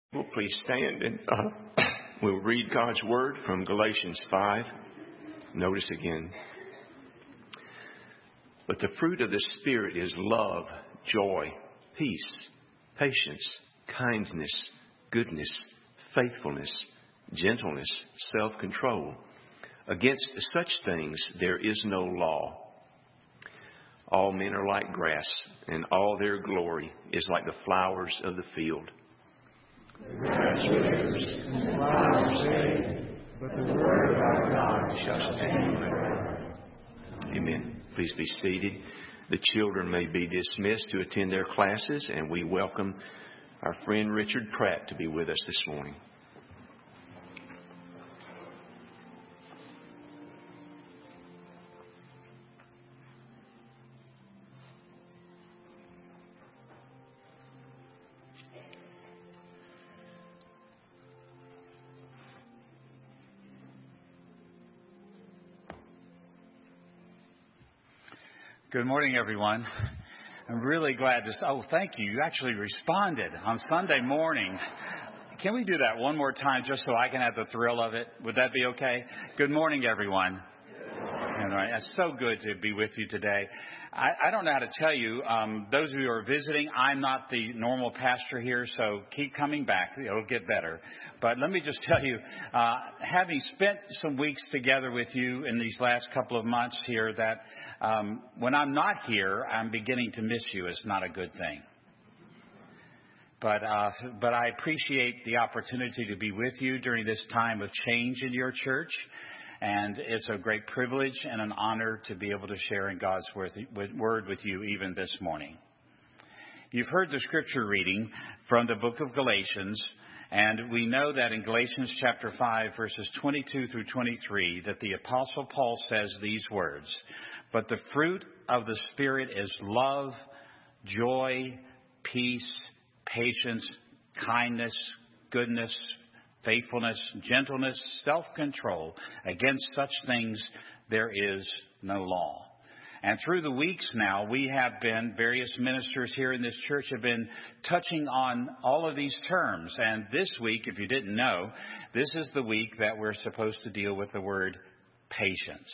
Well, please stand and we'll read God's Word from Galatians 5. Notice again. But the fruit of the Spirit is love, joy, peace, patience, kindness, goodness, faithfulness, gentleness, self-control. Against such things there is no law. All men are like grass, and all their glory is like the flowers of the field. The grass withers and the flowers fade, but the word of our God shall stand forever. Amen. Please be seated. The children may be dismissed to attend their classes, and we welcome our friend Richard Pratt to be with us this morning. Good morning, everyone. I'm really glad to... Oh, thank you. You actually responded on Sunday morning. Can we do that one more time just so I can have the thrill of it? Would that be okay? Good morning, everyone. All right. It's so good to be with you today. I don't know how to tell you, those of you who are visiting, I'm not the normal pastor here, so keep coming back. It'll get better. But let me just tell you, having spent some weeks together with you in these last couple of months here, that when I'm not here, I'm beginning to miss you. It's not a good thing. But I appreciate the opportunity to be with you during this time of change in your church. And it's a great privilege and an honor to be able to share in God's word with you even this morning. You've heard the scripture reading from the book of Galatians, and we know that in Galatians chapter 5, verses 22 through 23, that the Apostle Paul says these words, "But the fruit of the Spirit is love, joy, peace, patience, kindness, goodness, faithfulness, gentleness, self-control. Against such things there is no law." And through the weeks now, various ministers here in this church have been touching on all of these terms. And this week, if you didn't know, this is the week that we're supposed to deal with the word patience.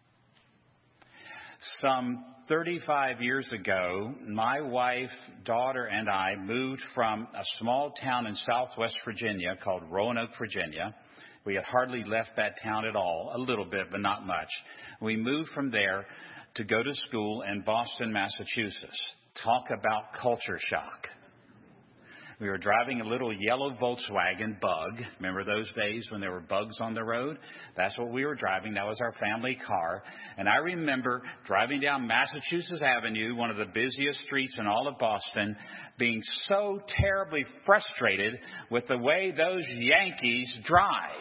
Some 35 years ago, my wife, daughter, and I moved from a small town in southwest Virginia called Roanoke, Virginia. We had hardly left that town at all, a little bit, but not much. We moved from there to go to school in Boston, Massachusetts. Talk about culture shock. We were driving a little yellow Volkswagen Bug. Remember those days when there were bugs on the road? That's what we were driving. That was our family car. And I remember driving down Massachusetts Avenue, one of the busiest streets in all of Boston, being so terribly frustrated with the way those Yankees drive.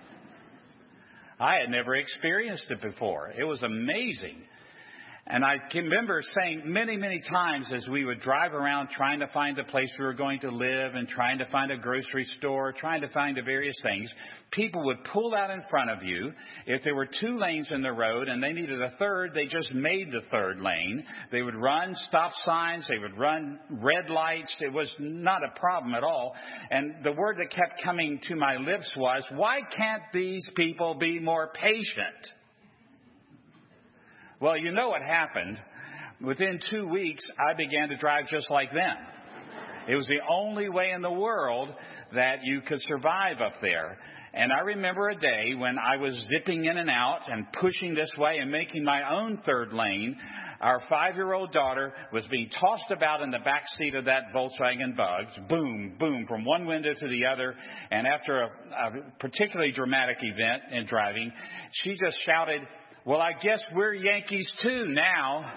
I had never experienced it before. It was amazing. And I can remember saying many, many times as we would drive around trying to find a place we were going to live and trying to find a grocery store, trying to find the various things, people would pull out in front of you. If there were 2 lanes in the road and they needed a third, they just made the third lane. They would run stop signs. They would run red lights. It was not a problem at all. And the word that kept coming to my lips was, why can't these people be more patient? Well, you know what happened. Within 2 weeks, I began to drive just like them. It was the only way in the world that you could survive up there. And I remember a day when I was zipping in and out and pushing this way and making my own third lane. Our 5-year-old daughter was being tossed about in the back seat of that Volkswagen Bug. Boom, boom, from one window to the other. And after a particularly dramatic event in driving, she just shouted, "Well, I guess we're Yankees too now."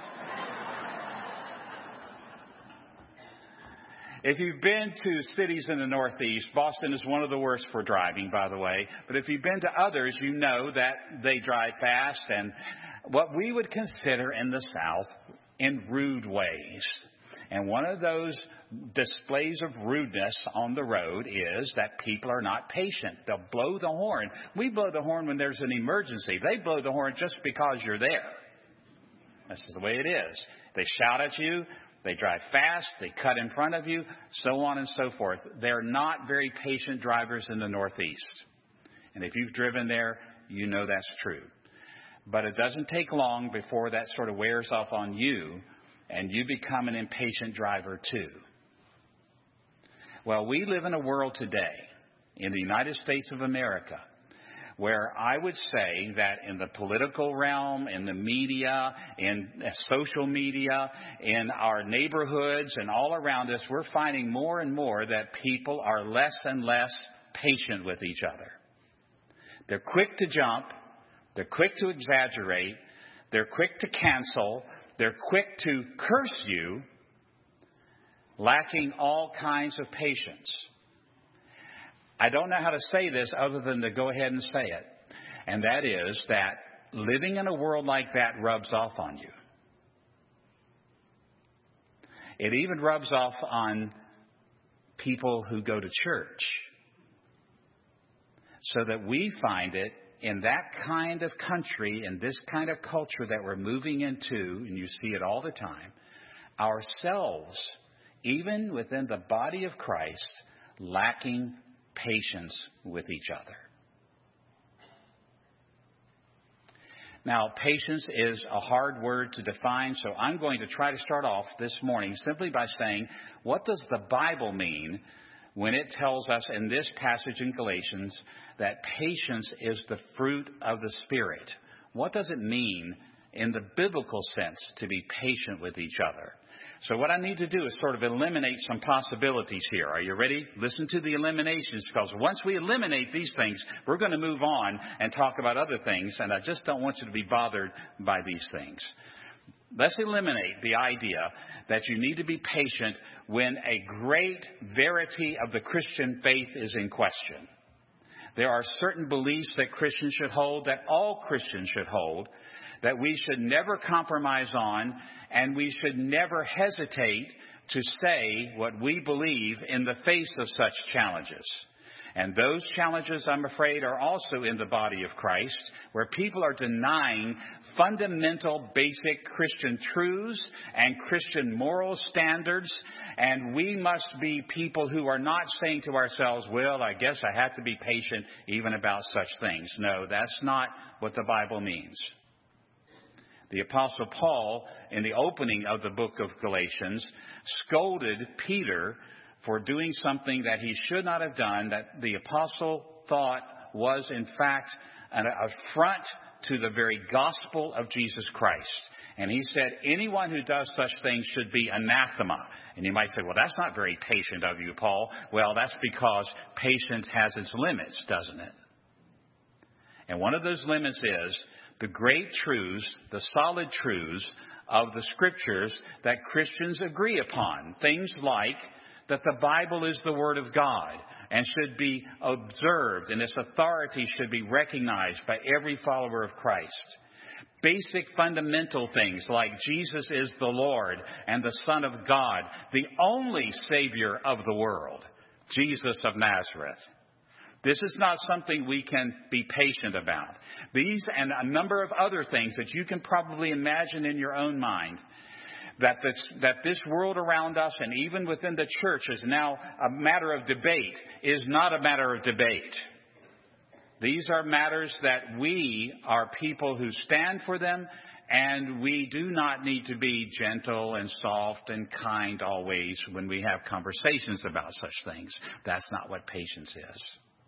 If you've been to cities in the Northeast, Boston is one of the worst for driving, by the way. But if you've been to others, you know that they drive fast and what we would consider in the South in rude ways. And one of those displays of rudeness on the road is that people are not patient. They'll blow the horn. We blow the horn when there's an emergency. They blow the horn just because you're there. That's the way it is. They shout at you. They drive fast. They cut in front of you, so on and so forth. They're not very patient drivers in the Northeast. And if you've driven there, you know that's true. But it doesn't take long before that sort of wears off on you, and you become an impatient driver too. Well, we live in a world today, in the United States of America, where I would say that in the political realm, in the media, in social media, in our neighborhoods and all around us, we're finding more and more that people are less and less patient with each other. They're quick to jump. They're quick to exaggerate. They're quick to cancel. They're quick to curse you, lacking all kinds of patience. I don't know how to say this other than to go ahead and say it. And that is that living in a world like that rubs off on you. It even rubs off on people who go to church. So that we find it in that kind of country, in this kind of culture that we're moving into, and you see it all the time, ourselves, even within the body of Christ, lacking patience with each other. Now, patience is a hard word to define, so I'm going to try to start off this morning simply by saying, what does the Bible mean when it tells us in this passage in Galatians that patience is the fruit of the Spirit? What does it mean in the biblical sense to be patient with each other? So what I need to do is sort of eliminate some possibilities here. Are you ready? Listen to the eliminations, because once we eliminate these things, we're going to move on and talk about other things, and I just don't want you to be bothered by these things. Let's eliminate the idea that you need to be patient when a great verity of the Christian faith is in question. There are certain beliefs that Christians should hold, that all Christians should hold, that we should never compromise on, and we should never hesitate to say what we believe in the face of such challenges. And those challenges, I'm afraid, are also in the body of Christ, where people are denying fundamental, basic Christian truths and Christian moral standards. And we must be people who are not saying to ourselves, well, I guess I have to be patient even about such things. No, that's not what the Bible means. The Apostle Paul, in the opening of the book of Galatians, scolded Peter for doing something that he should not have done, that the apostle thought was, in fact, an affront to the very gospel of Jesus Christ. And he said, anyone who does such things should be anathema. And you might say, well, that's not very patient of you, Paul. Well, that's because patience has its limits, doesn't it? And one of those limits is the great truths, the solid truths of the Scriptures that Christians agree upon. Things like that the Bible is the Word of God and should be observed, and its authority should be recognized by every follower of Christ. Basic fundamental things like Jesus is the Lord and the Son of God, the only Savior of the world, Jesus of Nazareth. This is not something we can be patient about. These and a number of other things that you can probably imagine in your own mind, that this world around us and even within the church is now a matter of debate, is not a matter of debate. These are matters that we are people who stand for them, and we do not need to be gentle and soft and kind always when we have conversations about such things. That's not what patience is.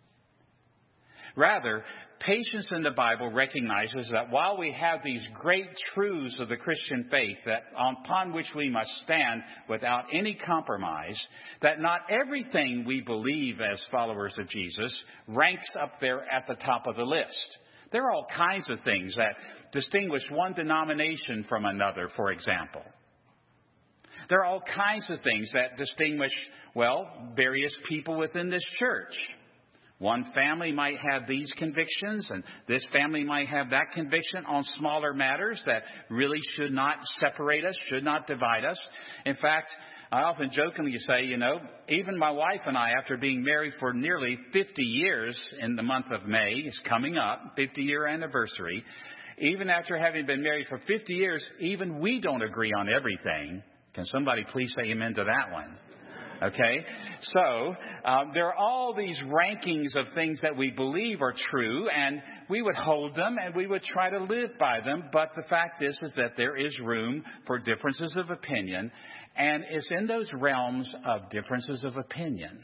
Rather, patience in the Bible recognizes that while we have these great truths of the Christian faith that upon which we must stand without any compromise, that not everything we believe as followers of Jesus ranks up there at the top of the list. There are all kinds of things that distinguish one denomination from another, for example. There are all kinds of things that distinguish, various people within this church. One family might have these convictions, and this family might have that conviction on smaller matters that really should not separate us, should not divide us. In fact, I often jokingly say, even my wife and I, after being married for nearly 50 years in the month of May, is coming up, 50-year anniversary, even after having been married for 50 years, even we don't agree on everything. Can somebody please say amen to that one? Okay, so there are all these rankings of things that we believe are true, and we would hold them and we would try to live by them. But the fact is that there is room for differences of opinion, and it's in those realms of differences of opinion,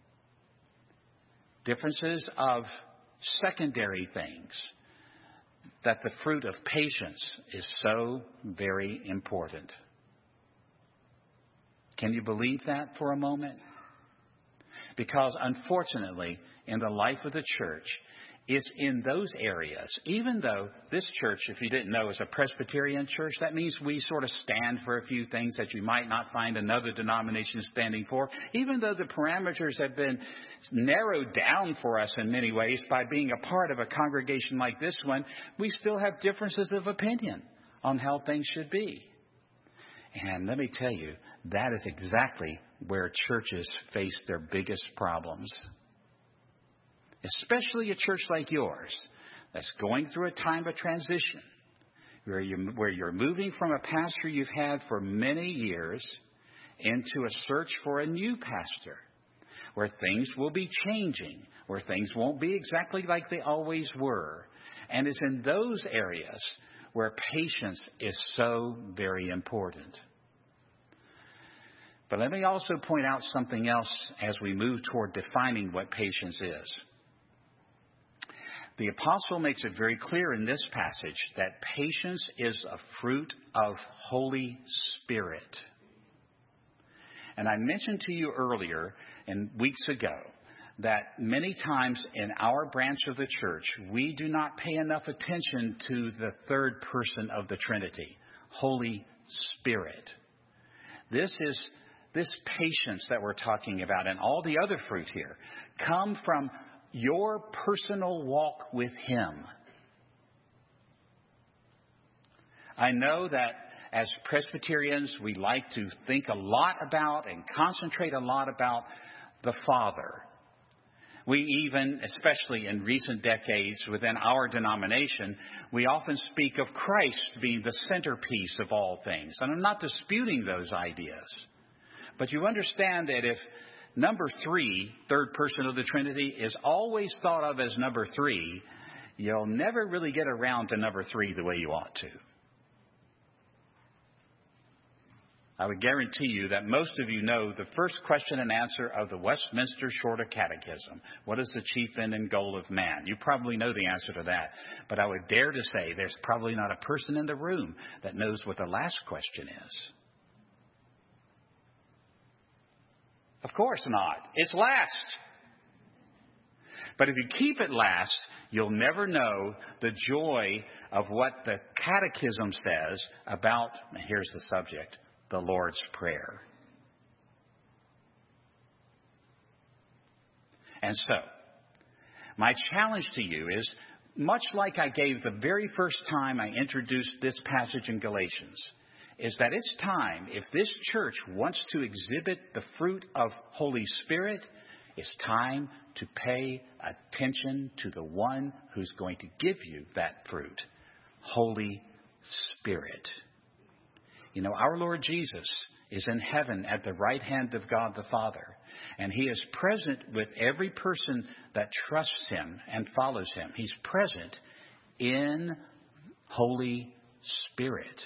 differences of secondary things, that the fruit of patience is so very important. Can you believe that for a moment? Because unfortunately, in the life of the church, it's in those areas, even though this church, if you didn't know, is a Presbyterian church, that means we sort of stand for a few things that you might not find another denomination standing for. Even though the parameters have been narrowed down for us in many ways by being a part of a congregation like this one, we still have differences of opinion on how things should be. And let me tell you, that is exactly where churches face their biggest problems. Especially a church like yours that's going through a time of transition, where you're moving from a pastor you've had for many years into a search for a new pastor, where things will be changing, where things won't be exactly like they always were. And it's in those areas where patience is so very important. But let me also point out something else as we move toward defining what patience is. The apostle makes it very clear in this passage that patience is a fruit of Holy Spirit. And I mentioned to you earlier and weeks ago that many times in our branch of the church, we do not pay enough attention to the third person of the Trinity, Holy Spirit. This patience that we're talking about and all the other fruit here come from your personal walk with Him. I know that as Presbyterians, we like to think a lot about and concentrate a lot about the Father. We even, especially in recent decades within our denomination, we often speak of Christ being the centerpiece of all things. And I'm not disputing those ideas. But you understand that if number 3, third person of the Trinity, is always thought of as number 3, you'll never really get around to number 3 the way you ought to. I would guarantee you that most of you know the first question and answer of the Westminster Shorter Catechism. What is the chief end and goal of man? You probably know the answer to that. But I would dare to say there's probably not a person in the room that knows what the last question is. Of course not. It's last. But if you keep it last, you'll never know the joy of what the Catechism says about, and here's the subject, the Lord's Prayer. And so, my challenge to you is, much like I gave the very first time I introduced this passage in Galatians, is that it's time, if this church wants to exhibit the fruit of Holy Spirit, it's time to pay attention to the one who's going to give you that fruit, Holy Spirit. You know, our Lord Jesus is in heaven at the right hand of God the Father, and He is present with every person that trusts Him and follows Him. He's present in Holy Spirit.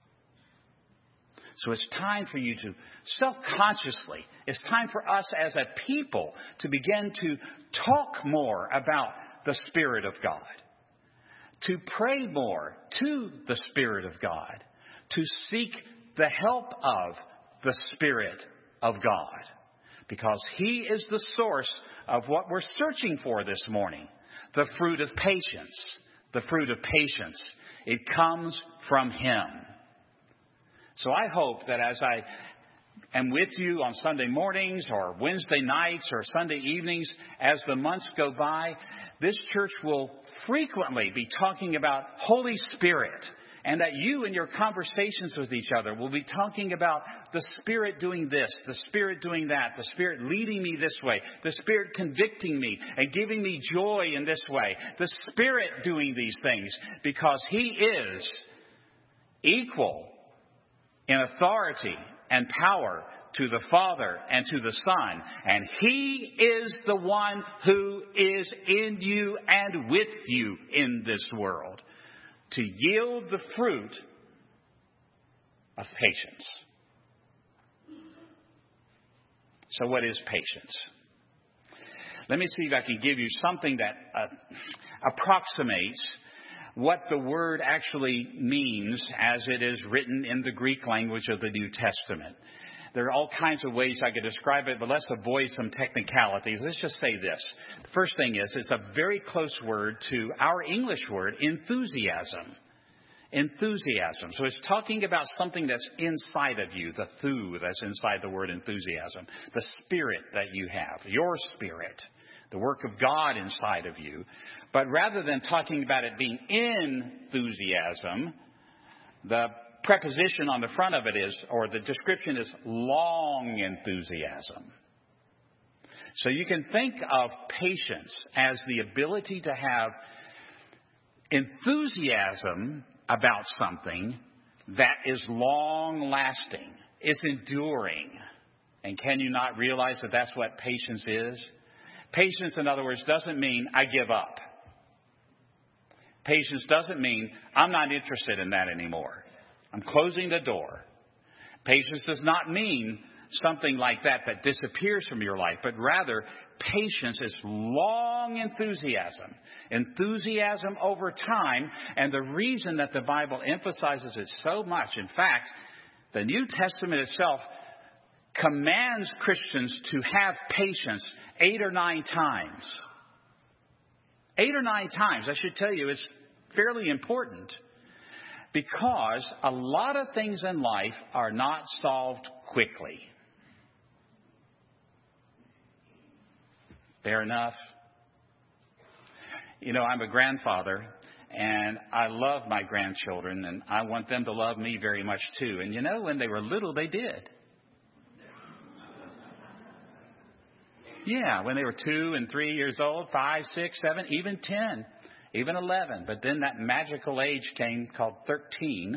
So it's time for you to self-consciously, it's time for us as a people to begin to talk more about the Spirit of God, to pray more to the Spirit of God, to seek the help of the Spirit of God, because He is the source of what we're searching for this morning, the fruit of patience. The fruit of patience. It comes from Him. So I hope that as I am with you on Sunday mornings or Wednesday nights or Sunday evenings, as the months go by, this church will frequently be talking about Holy Spirit, and that you in your conversations with each other will be talking about the Spirit doing this, the Spirit doing that, the Spirit leading me this way, the Spirit convicting me and giving me joy in this way, the Spirit doing these things, because He is equal in authority and power to the Father and to the Son. And He is the one who is in you and with you in this world to yield the fruit of patience. So what is patience? Let me see if I can give you something that approximates what the word actually means as it is written in the Greek language of the New Testament. There are all kinds of ways I could describe it, but let's avoid some technicalities. Let's just say this. The first thing is, it's a very close word to our English word, enthusiasm. Enthusiasm. So it's talking about something that's inside of you, the thu that's inside the word enthusiasm, the spirit that you have, your spirit, the work of God inside of you. But rather than talking about it being enthusiasm, the preposition on the front of it is, or the description is, long enthusiasm. So you can think of patience as the ability to have enthusiasm about something that is long lasting, is enduring. And can you not realize that that's what patience is? Patience, in other words, doesn't mean I give up. Patience doesn't mean I'm not interested in that anymore. I'm closing the door. Patience does not mean something like that disappears from your life, but rather patience is long enthusiasm. Enthusiasm over time, and the reason that the Bible emphasizes it so much, in fact, the New Testament itself commands Christians to have patience 8 or 9 times. 8 or 9 times, I should tell you, it's fairly important. Because a lot of things in life are not solved quickly. Fair enough. You know, I'm a grandfather, and I love my grandchildren, and I want them to love me very much too. And you know, when they were little, they did. Yeah, when they were 2 and 3 years old, 5, 6, 7, even 10. Even 11. But then that magical age came called 13.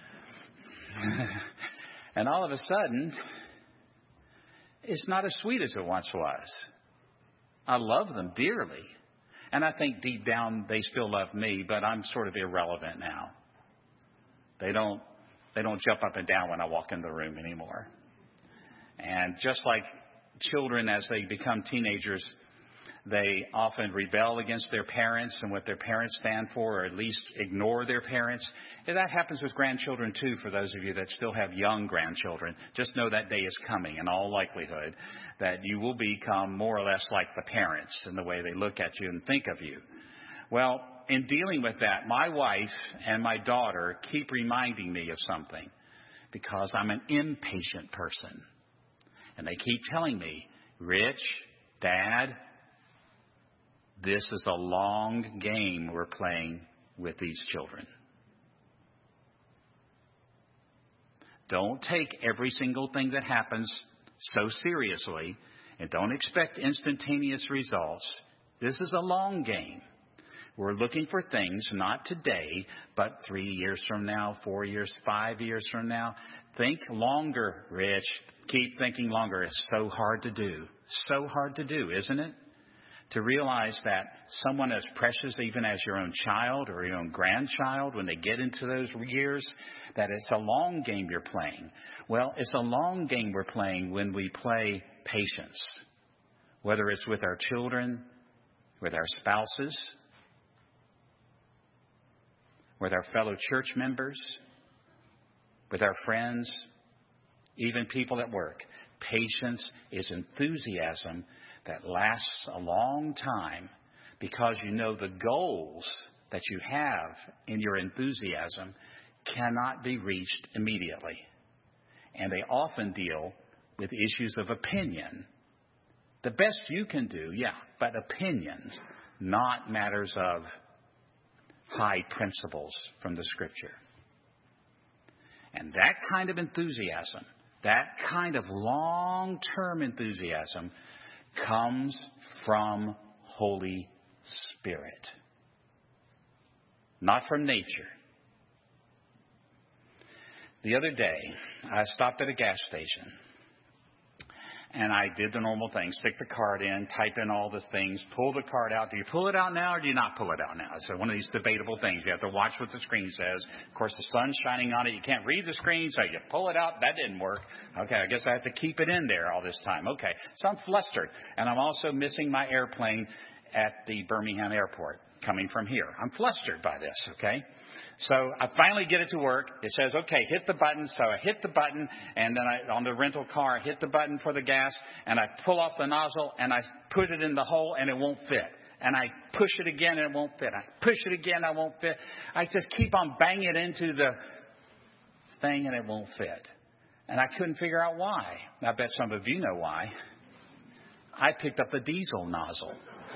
And all of a sudden, it's not as sweet as it once was. I love them dearly. And I think deep down they still love me, but I'm sort of irrelevant now. They don't jump up and down when I walk in the room anymore. And just like children, as they become teenagers, they often rebel against their parents and what their parents stand for, or at least ignore their parents. And that happens with grandchildren too, for those of you that still have young grandchildren. Just know that day is coming, in all likelihood, that you will become more or less like the parents in the way they look at you and think of you. Well, in dealing with that, my wife and my daughter keep reminding me of something, because I'm an impatient person. And they keep telling me, Rich, Dad, this is a long game we're playing with these children. Don't take every single thing that happens so seriously, and don't expect instantaneous results. This is a long game. We're looking for things not today, but 3 years from now, 4 years, 5 years from now. Think longer, Rich. Keep thinking longer. It's so hard to do. So hard to do, isn't it? To realize that someone as precious even as your own child or your own grandchild, when they get into those years, that it's a long game you're playing. Well, it's a long game we're playing when we play patience, whether it's with our children, with our spouses, with our fellow church members, with our friends, even people at work. Patience is enthusiasm that lasts a long time, because you know the goals that you have in your enthusiasm cannot be reached immediately. And they often deal with issues of opinion. The best you can do, but opinions, not matters of high principles from the Scripture. And that kind of enthusiasm, that kind of long-term enthusiasm, comes from Holy Spirit, not from nature. The other day, I stopped at a gas station. And I did the normal thing, stick the card in, type in all the things, pull the card out. Do you pull it out now or do you not pull it out now? It's one of these debatable things. You have to watch what the screen says. Of course, the sun's shining on it. You can't read the screen, so you pull it out. That didn't work. Okay, I guess I have to keep it in there all this time. Okay, so I'm flustered. And I'm also missing my airplane at the Birmingham airport coming from here. I'm flustered by this, okay? So I finally get it to work. It says, okay, hit the button. So I hit the button, and then on the rental car, I hit the button for the gas, and I pull off the nozzle, and I put it in the hole, and it won't fit. And I push it again, and it won't fit. I push it again, it won't fit. I just keep on banging it into the thing, and it won't fit. And I couldn't figure out why. I bet some of you know why. I picked up the diesel nozzle.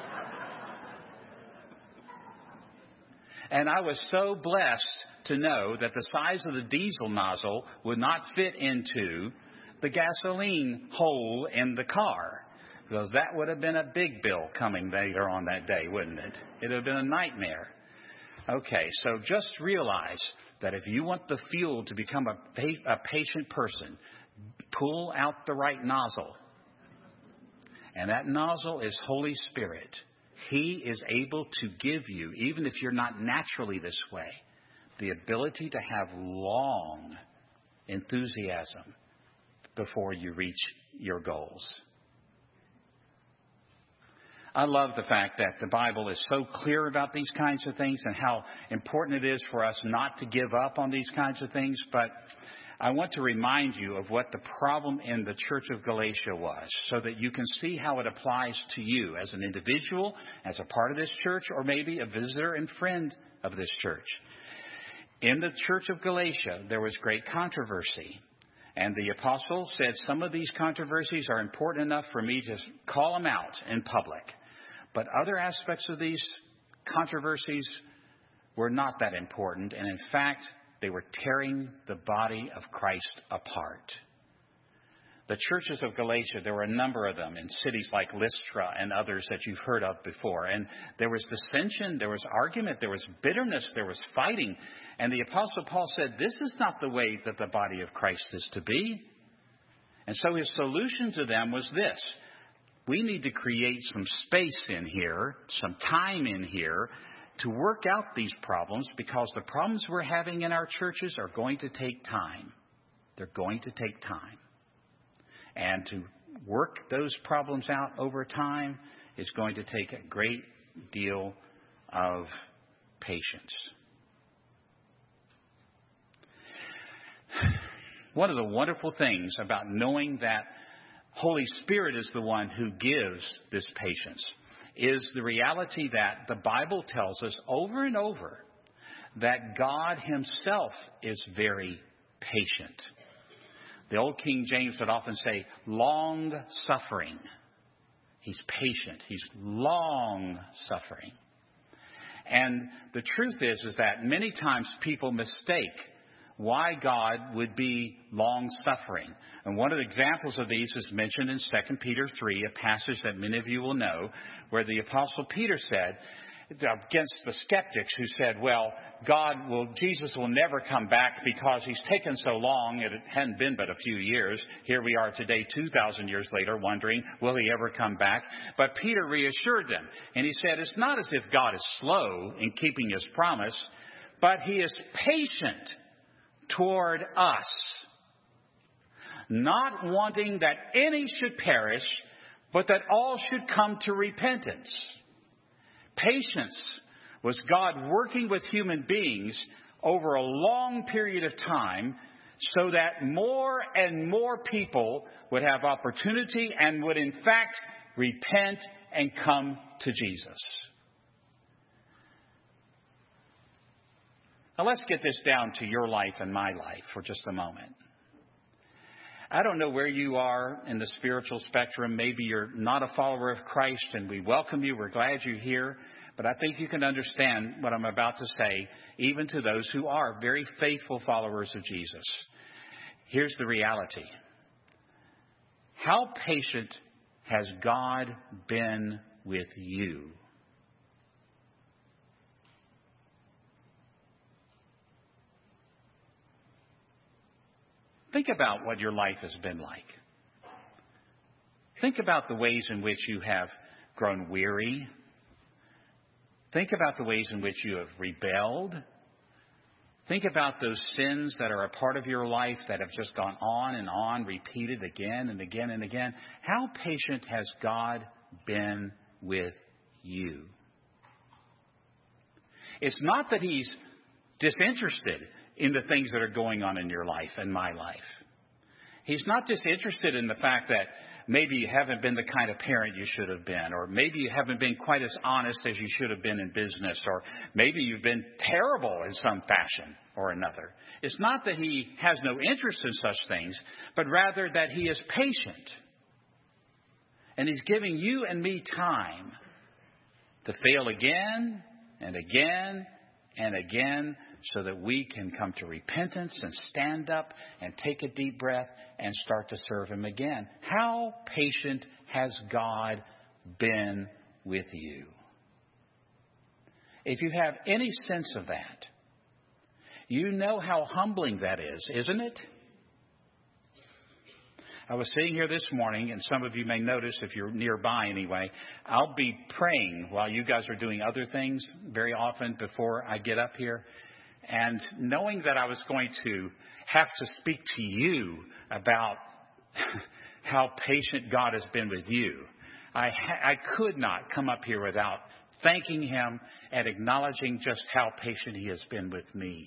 And I was so blessed to know that the size of the diesel nozzle would not fit into the gasoline hole in the car, because that would have been a big bill coming later on that day, wouldn't it? It would have been a nightmare. Okay, so just realize that if you want the fuel to become a patient person, pull out the right nozzle. And that nozzle is Holy Spirit. He is able to give you, even if you're not naturally this way, the ability to have long enthusiasm before you reach your goals. I love the fact that the Bible is so clear about these kinds of things and how important it is for us not to give up on these kinds of things. But I want to remind you of what the problem in the church of Galatia was, so that you can see how it applies to you as an individual, as a part of this church, or maybe a visitor and friend of this church. In the church of Galatia, there was great controversy. And the apostle said, some of these controversies are important enough for me to call them out in public. But other aspects of these controversies were not that important. And in fact, they were tearing the body of Christ apart. The churches of Galatia, there were a number of them in cities like Lystra and others that you've heard of before. And there was dissension, there was argument, there was bitterness, there was fighting. And the Apostle Paul said, this is not the way that the body of Christ is to be. And so his solution to them was this. We need to create some space in here, some time in here, to work out these problems, because the problems we're having in our churches are going to take time. They're going to take time. And to work those problems out over time is going to take a great deal of patience. One of the wonderful things about knowing that Holy Spirit is the one who gives this patience is the reality that the Bible tells us over and over that God himself is very patient. The old King James would often say, long suffering. He's patient. He's long suffering. And the truth is that many times people mistake why God would be long-suffering. And one of the examples of these is mentioned in 2 Peter 3, a passage that many of you will know, where the Apostle Peter said, against the skeptics who said, well, Jesus will never come back because he's taken so long. It hadn't been but a few years. Here we are today, 2,000 years later, wondering, will he ever come back? But Peter reassured them. And he said, it's not as if God is slow in keeping his promise, but he is patient toward us, not wanting that any should perish, but that all should come to repentance. Patience was God working with human beings over a long period of time so that more and more people would have opportunity and would in fact repent and come to Jesus. Now let's get this down to your life and my life for just a moment. I don't know where you are in the spiritual spectrum. Maybe you're not a follower of Christ, and we welcome you. We're glad you're here. But I think you can understand what I'm about to say, even to those who are very faithful followers of Jesus. Here's the reality. How patient has God been with you? Think about what your life has been like. Think about the ways in which you have grown weary. Think about the ways in which you have rebelled. Think about those sins that are a part of your life that have just gone on, repeated again and again and again. How patient has God been with you? It's not that He's disinterested in the things that are going on in your life and my life. He's not disinterested in the fact that maybe you haven't been the kind of parent you should have been, or maybe you haven't been quite as honest as you should have been in business, or maybe you've been terrible in some fashion or another. It's not that He has no interest in such things, but rather that He is patient. And He's giving you and me time to fail again and again and again, so that we can come to repentance and stand up and take a deep breath and start to serve Him again. How patient has God been with you? If you have any sense of that, you know how humbling that is, isn't it? I was sitting here this morning, and some of you may notice, if you're nearby anyway, I'll be praying while you guys are doing other things very often before I get up here. And knowing that I was going to have to speak to you about how patient God has been with you, I could not come up here without thanking Him and acknowledging just how patient He has been with me.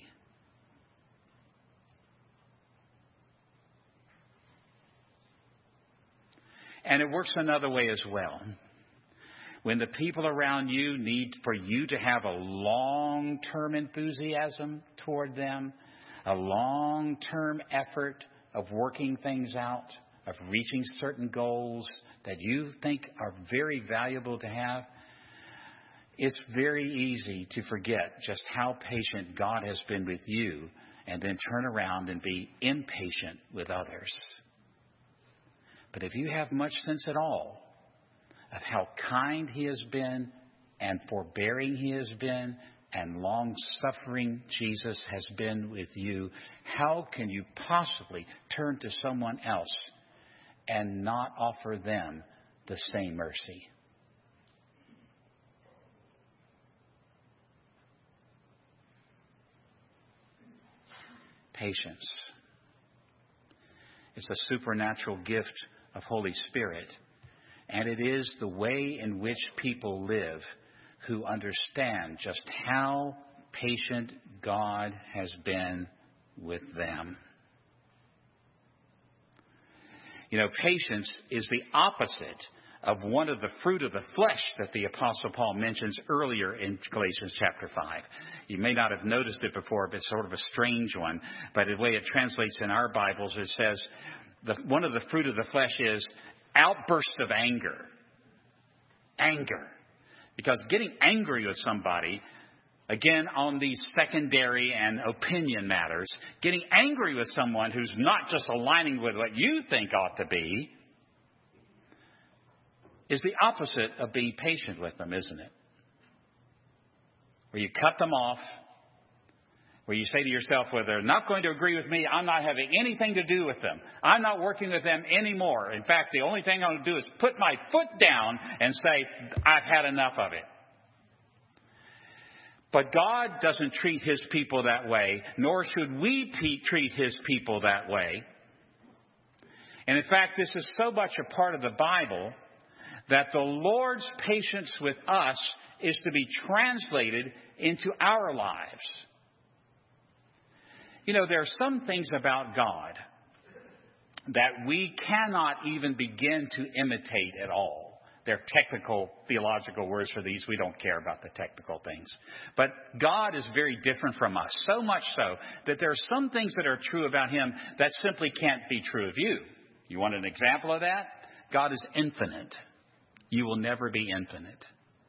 And it works another way as well. When the people around you need for you to have a long-term enthusiasm toward them, a long-term effort of working things out, of reaching certain goals that you think are very valuable to have, it's very easy to forget just how patient God has been with you and then turn around and be impatient with others. But if you have much sense at all of how kind He has been and forbearing He has been and long-suffering Jesus has been with you, how can you possibly turn to someone else and not offer them the same mercy? Patience. It's a supernatural gift of Holy Spirit. And it is the way in which people live who understand just how patient God has been with them. You know, patience is the opposite of one of the fruit of the flesh that the Apostle Paul mentions earlier in Galatians chapter 5. You may not have noticed it before, but it's sort of a strange one. But the way it translates in our Bibles, it says, one of the fruit of the flesh is outbursts of anger. Anger. Because getting angry with somebody, again, on these secondary and opinion matters, getting angry with someone who's not just aligning with what you think ought to be, is the opposite of being patient with them, isn't it? Where you cut them off, where you say to yourself, well, they're not going to agree with me, I'm not having anything to do with them. I'm not working with them anymore. In fact, the only thing I'm going to do is put my foot down and say, I've had enough of it. But God doesn't treat His people that way, nor should we treat His people that way. And in fact, this is so much a part of the Bible that the Lord's patience with us is to be translated into our lives. You know, there are some things about God that we cannot even begin to imitate at all. They're technical, theological words for these. We don't care about the technical things. But God is very different from us, so much so that there are some things that are true about Him that simply can't be true of you. You want an example of that? God is infinite. You will never be infinite.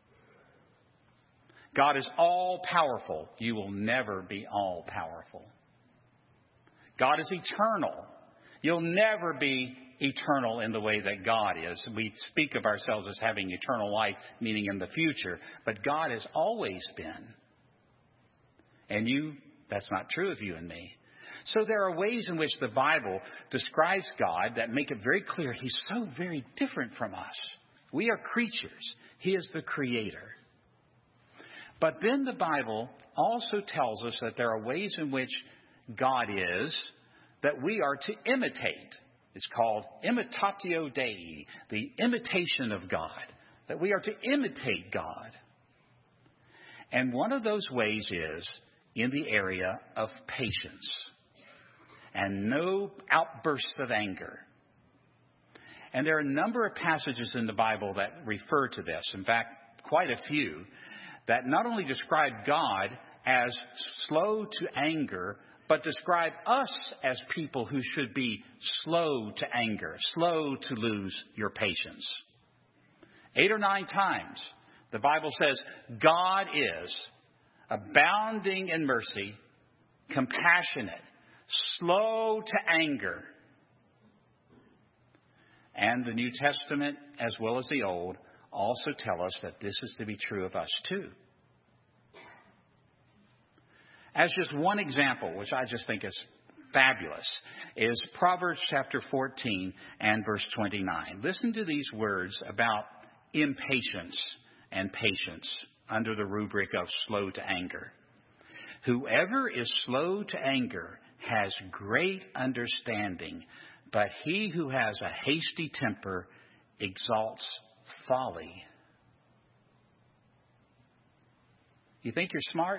God is all-powerful. You will never be all-powerful. God is eternal. You'll never be eternal in the way that God is. We speak of ourselves as having eternal life, meaning in the future. But God has always been. And that's not true of you and me. So there are ways in which the Bible describes God that make it very clear He's so very different from us. We are creatures. He is the Creator. But then the Bible also tells us that there are ways in which God is that we are to imitate. It's called imitatio Dei, the imitation of God, that we are to imitate God. And one of those ways is in the area of patience and no outbursts of anger. And there are a number of passages in the Bible that refer to this. In fact, quite a few that not only describe God as slow to anger, but describe us as people who should be slow to anger, slow to lose your patience. 8 or 9 times, the Bible says God is abounding in mercy, compassionate, slow to anger. And the New Testament, as well as the Old, also tell us that this is to be true of us too. As just one example, which I just think is fabulous, is Proverbs chapter 14 and verse 29. Listen to these words about impatience and patience under the rubric of slow to anger. Whoever is slow to anger has great understanding, but he who has a hasty temper exalts folly. You think you're smart?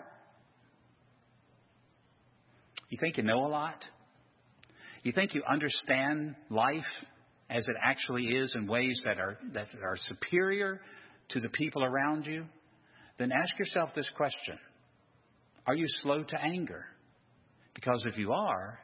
You think you know a lot? You think you understand life as it actually is in ways that are superior to the people around you? Then ask yourself this question. Are you slow to anger? Because if you are,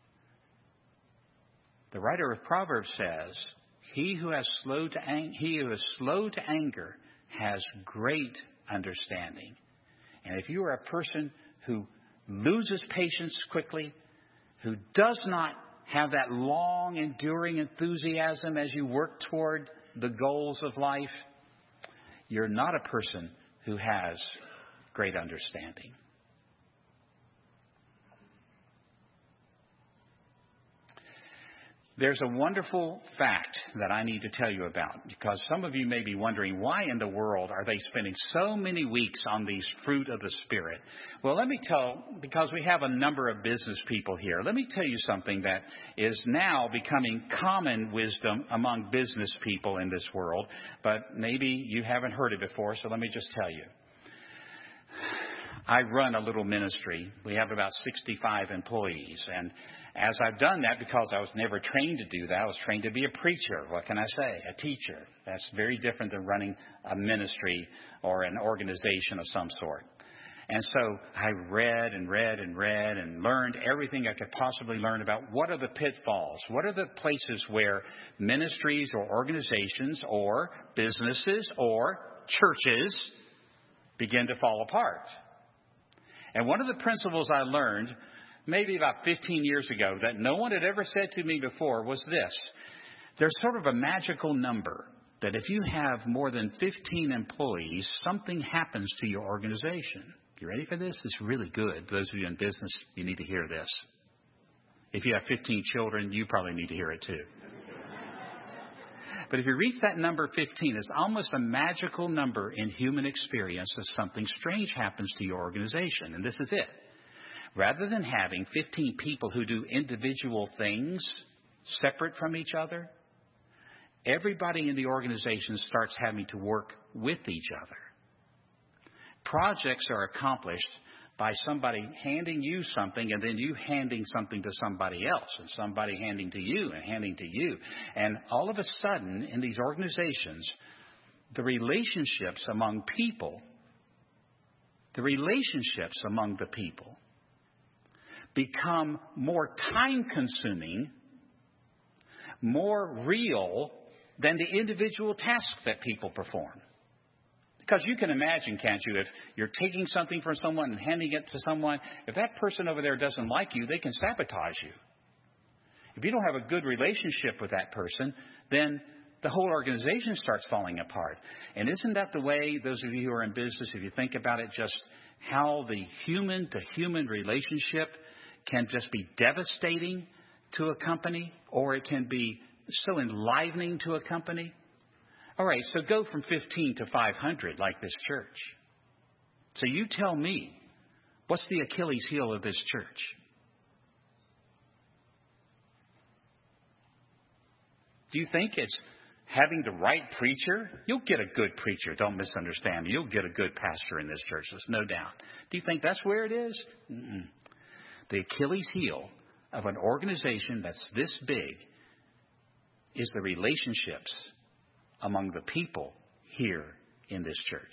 the writer of Proverbs says, he who is slow to anger has great understanding. And if you are a person who loses patience quickly, who does not have that long, enduring enthusiasm as you work toward the goals of life, you're not a person who has great understanding. There's a wonderful fact that I need to tell you about, because some of you may be wondering, why in the world are they spending so many weeks on these fruit of the Spirit? Well, because we have a number of business people here, let me tell you something that is now becoming common wisdom among business people in this world, but maybe you haven't heard it before, so let me just tell you. I run a little ministry. We have about 65 employees, and as I've done that, because I was never trained to do that, I was trained to be a preacher. What can I say? A teacher. That's very different than running a ministry or an organization of some sort. And so I read and learned everything I could possibly learn about what are the pitfalls, what are the places where ministries or organizations or businesses or churches begin to fall apart. And one of the principles I learned maybe about 15 years ago that no one had ever said to me before was this. There's sort of a magical number that if you have more than 15 employees, something happens to your organization. You ready for this? It's really good. Those of you in business, you need to hear this. If you have 15 children, you probably need to hear it too. But if you reach that number 15, it's almost a magical number in human experience that something strange happens to your organization. And this is it. Rather than having 15 people who do individual things separate from each other, everybody in the organization starts having to work with each other. Projects are accomplished by somebody handing you something and then you handing something to somebody else and somebody handing to you and handing to you. And all of a sudden in these organizations, the relationships among the people become more time-consuming, more real than the individual tasks that people perform. Because you can imagine, can't you, if you're taking something from someone and handing it to someone, if that person over there doesn't like you, they can sabotage you. If you don't have a good relationship with that person, then the whole organization starts falling apart. And isn't that the way, those of you who are in business, if you think about it, just how the human-to-human relationship can just be devastating to a company, or it can be so enlivening to a company. All right, so go from 15 to 500 like this church. So you tell me, what's the Achilles heel of this church? Do you think it's having the right preacher? You'll get a good preacher. Don't misunderstand me. You'll get a good pastor in this church. There's no doubt. Do you think that's where it is? Mm-mm. The Achilles heel of an organization that's this big is the relationships among the people here in this church.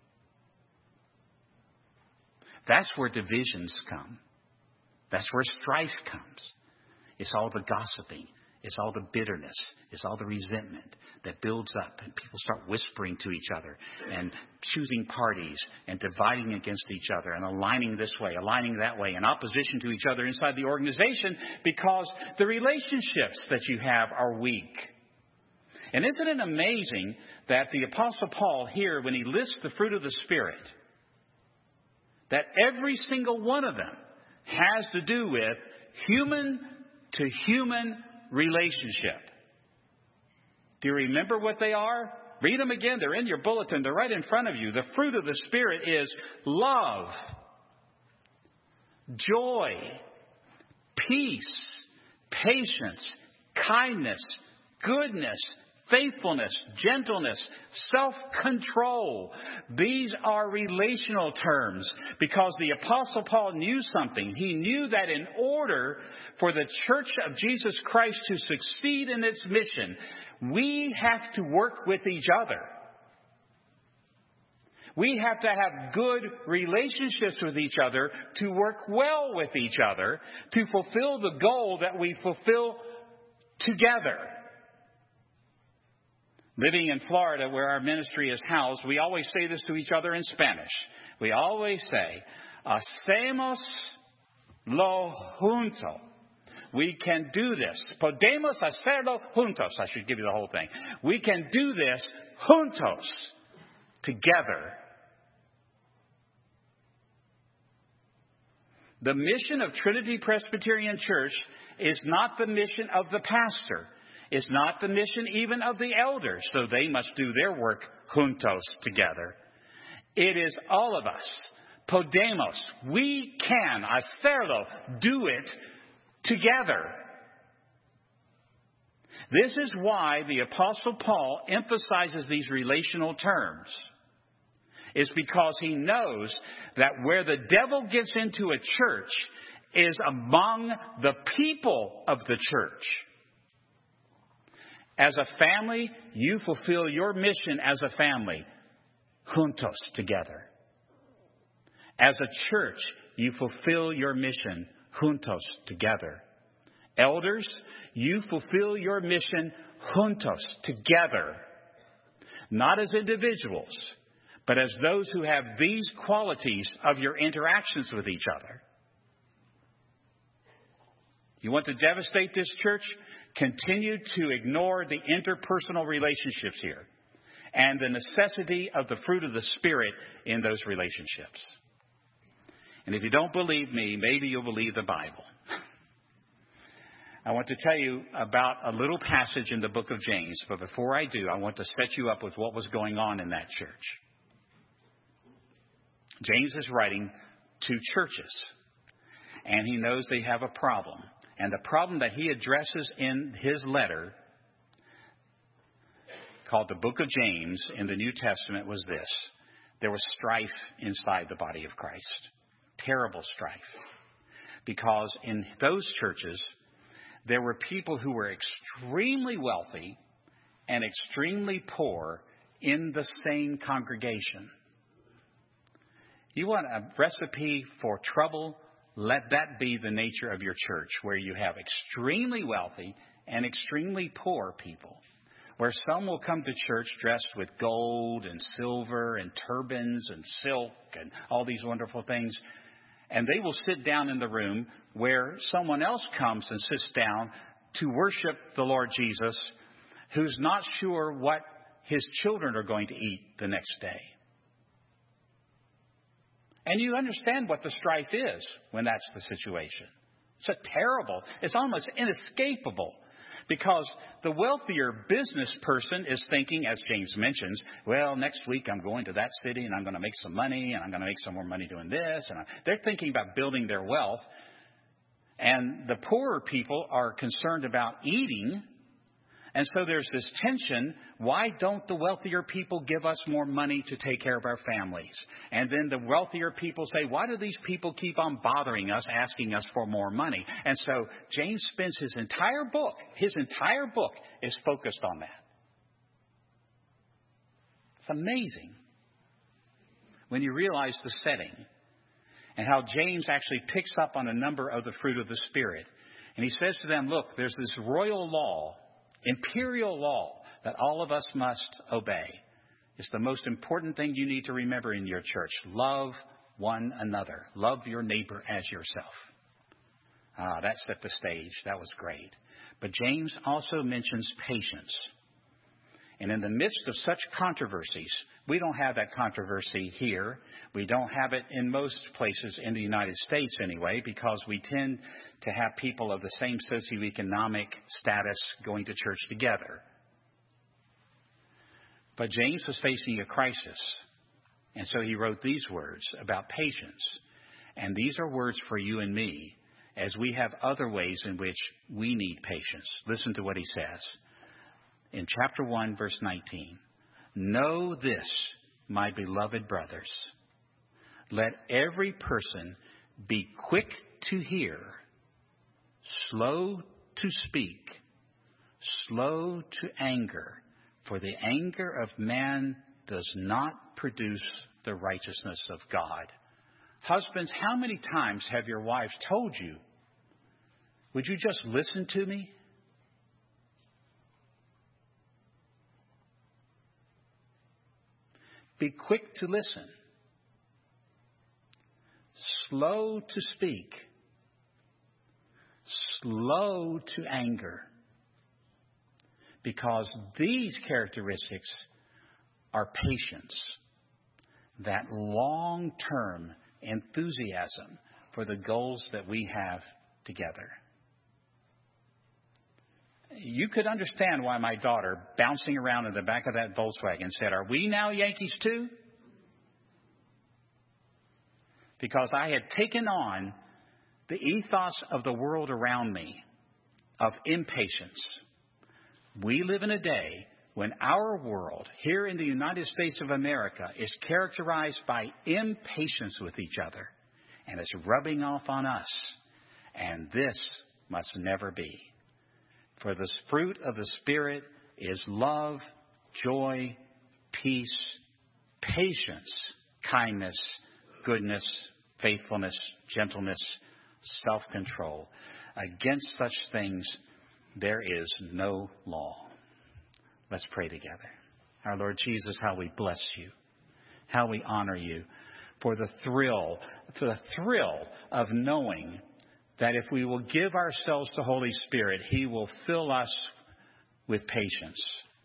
That's where divisions come. That's where strife comes. It's all the gossiping. It's all the bitterness. It's all the resentment that builds up, and people start whispering to each other and choosing parties and dividing against each other and aligning this way, aligning that way, in opposition to each other inside the organization because the relationships that you have are weak. And isn't it amazing that the Apostle Paul here, when he lists the fruit of the Spirit, that every single one of them has to do with human to human relationship. Do you remember what they are? Read them again. They're in your bulletin. They're right in front of you. The fruit of the Spirit is love, joy, peace, patience, kindness, goodness, faithfulness, gentleness, self-control. These are relational terms because the Apostle Paul knew something. He knew that in order for the Church of Jesus Christ to succeed in its mission, we have to work with each other. We have to have good relationships with each other, to work well with each other, to fulfill the goal that we fulfill together. Living in Florida, where our ministry is housed, we always say this to each other in Spanish. We always say, hacemos lo junto. We can do this. Podemos hacerlo juntos. I should give you the whole thing. We can do this juntos, together. The mission of Trinity Presbyterian Church is not the mission of the pastor. It's not the mission even of the elders, so they must do their work juntos, together. It is all of us. Podemos. We can, hacerlo, do it together. This is why the Apostle Paul emphasizes these relational terms. It's because he knows that where the devil gets into a church is among the people of the church. As a family, you fulfill your mission as a family, juntos, together. As a church, you fulfill your mission, juntos, together. Elders, you fulfill your mission, juntos, together. Not as individuals, but as those who have these qualities of your interactions with each other. You want to devastate this church? Continue to ignore the interpersonal relationships here and the necessity of the fruit of the Spirit in those relationships. And if you don't believe me, maybe you'll believe the Bible. I want to tell you about a little passage in the book of James, but before I do, I want to set you up with what was going on in that church. James is writing to churches, and he knows they have a problem. And the problem that he addresses in his letter, called the book of James in the New Testament, was this. There was strife inside the body of Christ. Terrible strife. Because in those churches, there were people who were extremely wealthy and extremely poor in the same congregation. You want a recipe for trouble? Let that be the nature of your church, where you have extremely wealthy and extremely poor people, where some will come to church dressed with gold and silver and turbans and silk and all these wonderful things, and they will sit down in the room where someone else comes and sits down to worship the Lord Jesus, who's not sure what his children are going to eat the next day. And you understand what the strife is when that's the situation. So terrible. It's almost inescapable. Because the wealthier business person is thinking, as James mentions, well, next week I'm going to that city and I'm going to make some money and I'm going to make some more money doing this. And they're thinking about building their wealth. And the poorer people are concerned about eating. And so there's this tension. Why don't the wealthier people give us more money to take care of our families? And then the wealthier people say, why do these people keep on bothering us, asking us for more money? And so James spends his entire book is focused on that. It's amazing when you realize the setting and how James actually picks up on a number of the fruit of the Spirit. And he says to them, look, there's this royal law, imperial law that all of us must obey. It's the most important thing you need to remember in your church. Love one another. Love your neighbor as yourself. That set the stage. That was great. But James also mentions patience. And in the midst of such controversies, we don't have that controversy here. We don't have it in most places in the United States anyway, because we tend to have people of the same socioeconomic status going to church together. But James was facing a crisis. And so he wrote these words about patience. And these are words for you and me, as we have other ways in which we need patience. Listen to what he says. In chapter 1, verse 19, know this, my beloved brothers. Let every person be quick to hear, slow to speak, slow to anger, for the anger of man does not produce the righteousness of God. Husbands, how many times have your wives told you, would you just listen to me? Be quick to listen, slow to speak, slow to anger, because these characteristics are patience, that long-term enthusiasm for the goals that we have together. You could understand why my daughter, bouncing around in the back of that Volkswagen, said, are we now Yankees too? Because I had taken on the ethos of the world around me of impatience. We live in a day when our world here in the United States of America is characterized by impatience with each other. And it's rubbing off on us. And this must never be. For the fruit of the Spirit is love, joy, peace, patience, kindness, goodness, faithfulness, gentleness, self-control. Against such things there is no law. Let's pray together. Our Lord Jesus, how we bless you, how we honor you for the thrill of knowing that if we will give ourselves to Holy Spirit, He will fill us with patience.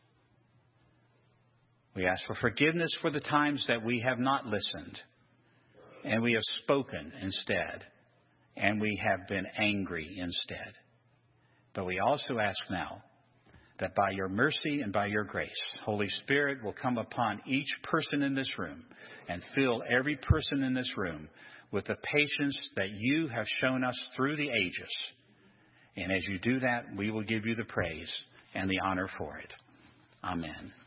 We ask for forgiveness for the times that we have not listened and we have spoken instead and we have been angry instead. But we also ask now that by your mercy and by your grace, Holy Spirit will come upon each person in this room and fill every person in this room with the patience that you have shown us through the ages. And as you do that, we will give you the praise and the honor for it. Amen.